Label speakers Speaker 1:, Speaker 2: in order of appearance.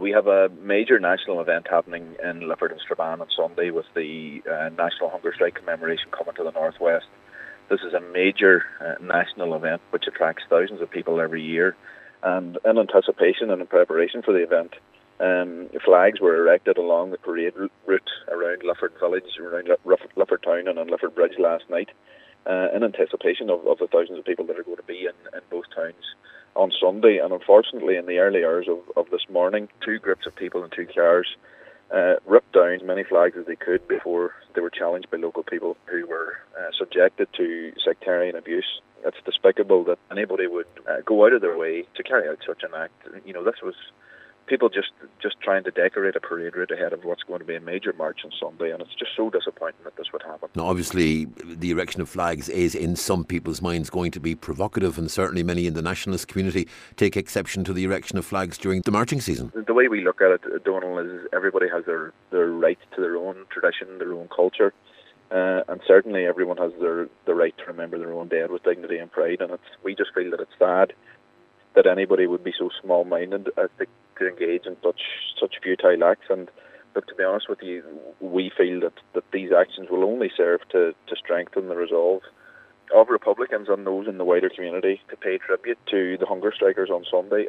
Speaker 1: We have a major national event happening in Lifford and Strabane on Sunday with the National Hunger Strike commemoration coming to the northwest. This is a major national event which attracts thousands of people every year. And in anticipation and in preparation for the event, flags were erected along the parade route around Lifford Village, around Lifford Town and on Lifford Bridge last night, in anticipation of the thousands of people that are going to be in both towns on Sunday. And unfortunately, in the early hours of this morning, two groups of people in two cars ripped down as many flags as they could before they were challenged by local people who were subjected to sectarian abuse. It's despicable that anybody would go out of their way to carry out such an act. This was people just trying to decorate a parade route ahead of what's going to be a major march on Sunday, and it's just so disappointing that this would happen.
Speaker 2: Now, obviously, the erection of flags is, in some people's minds, going to be provocative, and certainly many in the nationalist community take exception to the erection of flags during the marching season.
Speaker 1: The way we look at it, Donal, is everybody has their right to their own tradition, their own culture, and certainly everyone has the right to remember their own dead with dignity and pride, and we just feel that it's sad that anybody would be so small-minded as to engage in such futile acts. And look, to be honest with you, we feel that these actions will only serve to strengthen the resolve of Republicans and those in the wider community to pay tribute to the hunger strikers on Sunday.